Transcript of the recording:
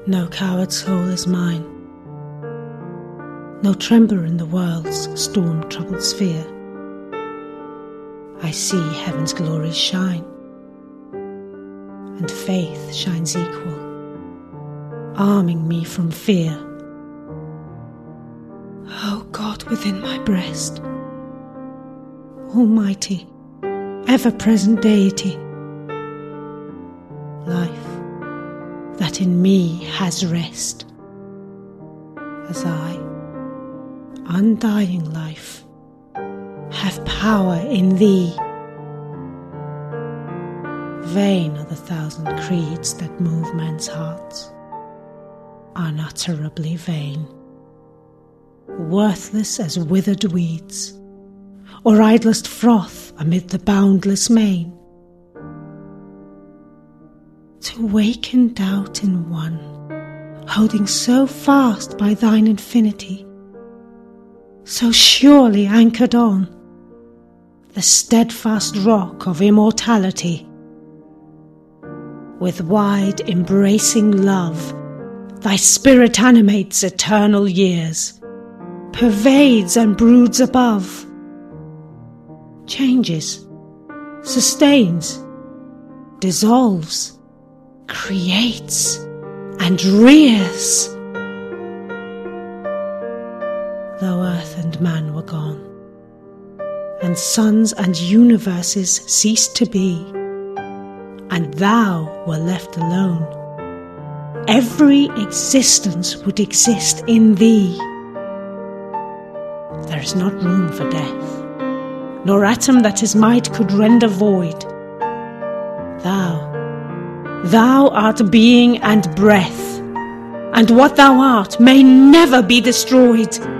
No coward soul is mine, no tremor in the world's storm-troubled sphere. I see heaven's glories shine, and faith shines equal, arming me from fear. O God within my breast, almighty, ever-present deity, life that in me has rest, as I, undying life, have power in thee. Vain are the thousand creeds that move men's hearts, unutterably vain, worthless as withered weeds, or idlest froth amid the boundless main. To waken doubt in one, holding so fast by thine infinity, so surely anchored on the steadfast rock of immortality. With wide embracing love, thy spirit animates eternal years, pervades and broods above, changes, sustains, dissolves, creates, and rears. Though earth and man were gone, and suns and universes ceased to be, and thou were left alone, every existence would exist in thee. There is not room for death, nor atom that his might could render void. Thou art being and breath, and what thou art may never be destroyed.